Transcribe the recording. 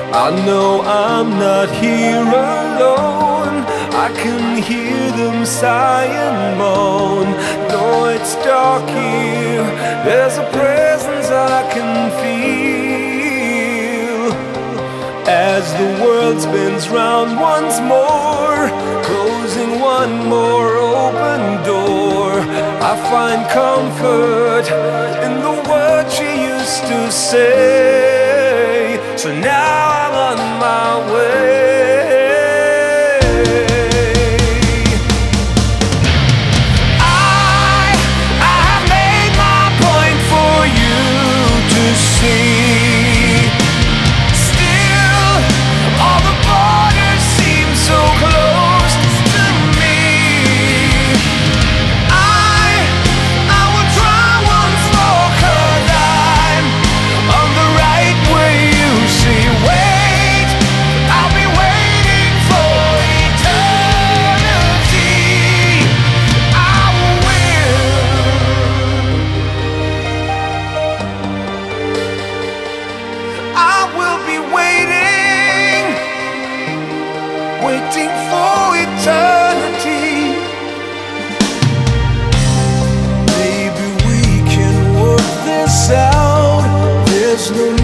I know I'm not here alone. I can hear them sigh and moan. Though it's dark here, there's a presence I can feel. As the world spins round once more, closing one more open door, I find comfort in the words she used to say. So now I'm on my way. I have made my point for you to see. Still, all the borders seem so close to me. I will try once more, 'cause I'm on the right way, you see. Wait, I'll be waiting for eternity. I will be waiting, waiting for eternity. Maybe we can work this out. There's no